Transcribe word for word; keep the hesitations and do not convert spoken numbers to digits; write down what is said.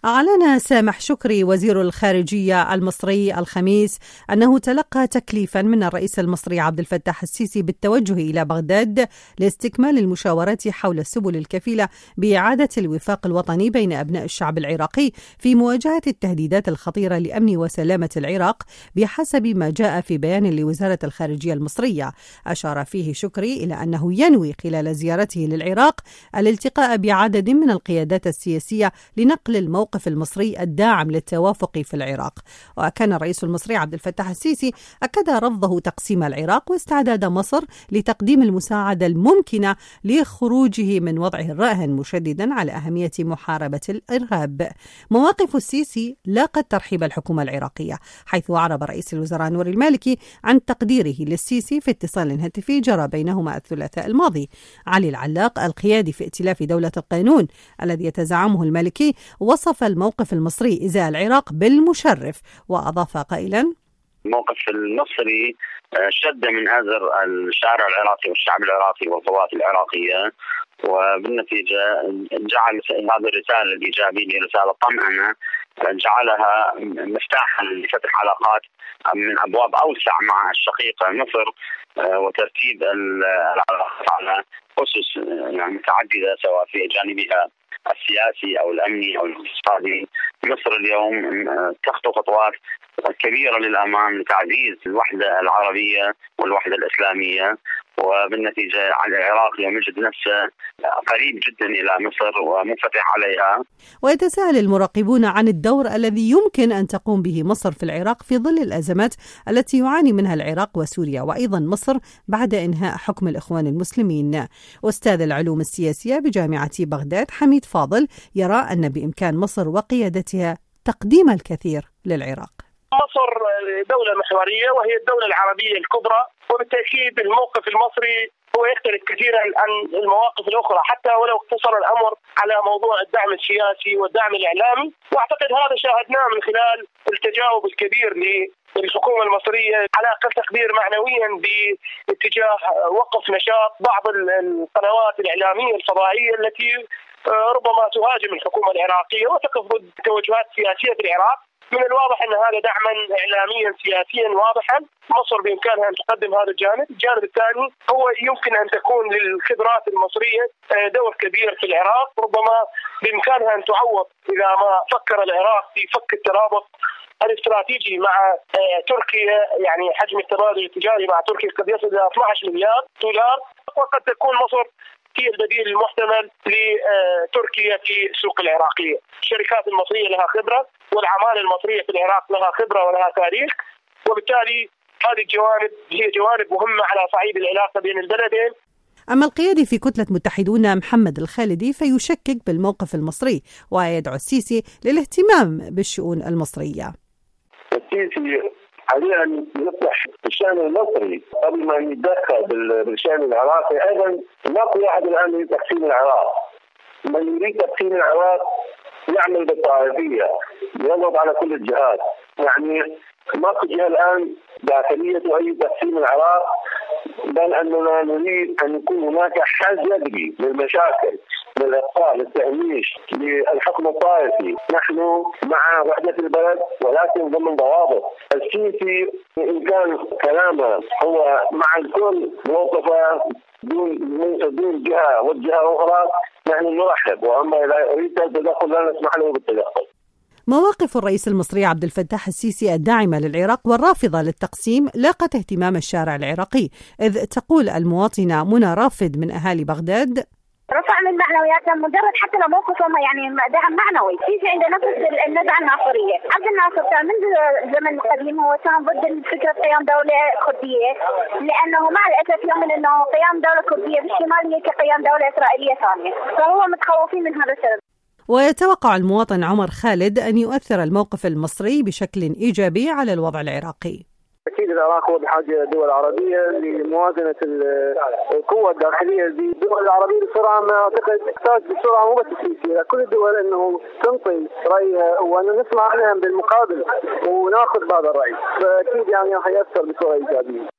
أعلن سامح شكري وزير الخارجية المصري الخميس أنه تلقى تكليفا من الرئيس المصري عبد الفتاح السيسي بالتوجه إلى بغداد لاستكمال المشاورات حول السبل الكفيلة بإعادة الوفاق الوطني بين أبناء الشعب العراقي في مواجهة التهديدات الخطيرة لأمن وسلامة العراق بحسب ما جاء في بيان لوزارة الخارجية المصرية. أشار فيه شكري إلى أنه ينوي خلال زيارته للعراق الالتقاء بعدد من القيادات السياسية لنقل الموقف المصري الداعم للتوافق في العراق. وكان الرئيس المصري عبد الفتاح السيسي أكد رفضه تقسيم العراق واستعداد مصر لتقديم المساعدة الممكنة لخروجه من وضعه الراهن، مشددا على أهمية محاربة الإرهاب. مواقف السيسي لاقت ترحيب الحكومة العراقية، حيث أعرب رئيس الوزراء نور المالكي عن تقديره للسيسي في اتصال هاتفي جرى بينهما الثلاثاء الماضي. علي العلاق القيادي في ائتلاف دولة القانون الذي يتزعمه المالكي وصف الموقف المصري إزاء العراق بالمشرف، وأضاف قائلا: الموقف المصري شد من أزر الشارع العراقي والشعب العراقي والقوات العراقية، وبالنتيجة جعل هذه الرسالة الإيجابية رسالة طمأنة جعلها مفتاحا لفتح علاقات من أبواب أوسع مع الشقيقة مصر وترتيب العلاقات على أسس يعني متعددة سواء في جانبها السياسي أو الأمني أو الاقتصادي. مصر اليوم تخطو خطوات كبيرة للأمام لتعزيز الوحدة العربية والوحدة الإسلامية، وبالنتيجة العراق يجد نفسه قريب جدا إلى مصر ومنفتح عليها. ويتساءل المراقبون عن الدور الذي يمكن أن تقوم به مصر في العراق في ظل الأزمات التي يعاني منها العراق وسوريا، وأيضا مصر بعد إنهاء حكم الإخوان المسلمين. أستاذ العلوم السياسية بجامعة بغداد حميد فاضل يرى أن بإمكان مصر وقيادتها تقديم الكثير للعراق. مصر دولة محورية وهي الدولة العربية الكبرى، وبالتأكيد الموقف المصري هو يختلف كثيرا عن المواقف الأخرى حتى ولو اقتصر الأمر على موضوع الدعم السياسي والدعم الإعلامي. وأعتقد هذا شاهدناه من خلال التجاوب الكبير للحكومة المصرية على أقل تقدير معنويا باتجاه وقف نشاط بعض القنوات الإعلامية الفضائية التي ربما تهاجم الحكومة العراقية وتقف ضد توجهات سياسية في العراق. من الواضح أن هذا دعما إعلاميا سياسيا واضحا. مصر بإمكانها أن تقدم هذا الجانب. الجانب الثاني هو يمكن أن تكون للخبرات المصرية دور كبير في العراق، ربما بإمكانها أن تعوض إذا ما فكر العراق في فك الترابط الاستراتيجي مع تركيا، يعني حجم التبادل التجاري مع تركيا قد يصل إلى اثني عشر مليار دولار، وقد تكون مصر هي البديل المحتمل لتركيا في السوق العراقية. الشركات المصرية لها خبرة والعمالة المصرية في العراق لها خبرة ولها تاريخ، وبالتالي هذه الجوانب هي جوانب مهمة على صعيد العلاقة بين البلدين. أما القيادي في كتلة متحدون محمد الخالدي فيشكك بالموقف المصري ويدعو السيسي للاهتمام بالشؤون المصرية. السيسي عليه أن يصلح الشأن المصري قبل ما يتدخل بالشأن العراقي. أيضا ماكو أحد الآن يريد تقسيم العراق. من يريد تقسيم العراق يعمل بالطائفية، يضغط على كل الجهات. يعني ماكو جهة الآن داخلية تؤيد تقسيم العراق، بل أننا نريد أن يكون هناك حل جذري للمشاكل، للإقصاء، للتهميش، للحكم الطائفي. نحن مع وحدة البلد ولكن ضمن ضوابط. السيسي إن كان كلامه هو مع الكل موقفه دون دون جهة والجهة أخرى، نحن نرحب، وأما إذا يريد التدخل لا نسمح له بالتدخل. مواقف الرئيس المصري عبد الفتاح السيسي الداعمة للعراق والرافضة للتقسيم لاقت اهتمام الشارع العراقي، إذ تقول المواطنة منى رافد من أهالي بغداد: رفع من معنوياتنا مجرد حتى لو موقفهم يعني دعم معنوي. السيسي عنده نفس النزعة الناصرية. عبد الناصر كان منذ زمن قديم هو كان ضد فكرة قيام دولة كردية، لأنه مع الأسف يؤمن أنه قيام دولة كردية بالشمال هي كقيام دولة إسرائيلية ثانية، فهو متخوفين من هذا السبب. ويتوقع المواطن عمر خالد أن يؤثر الموقف المصري بشكل إيجابي على الوضع العراقي. أكيد العراق هو بحاجة دول عربية لموازنة القوة الداخلية. الدول العربية بسرعة ما أعتقد تحتاج بسرعة مو بس السيسي، كل الدول أنه تنطي رأيها وأن نسمع عنها بالمقابل وناخذ بعض الرأي، فأكيد يعني راح يأثر بصورة إيجابية.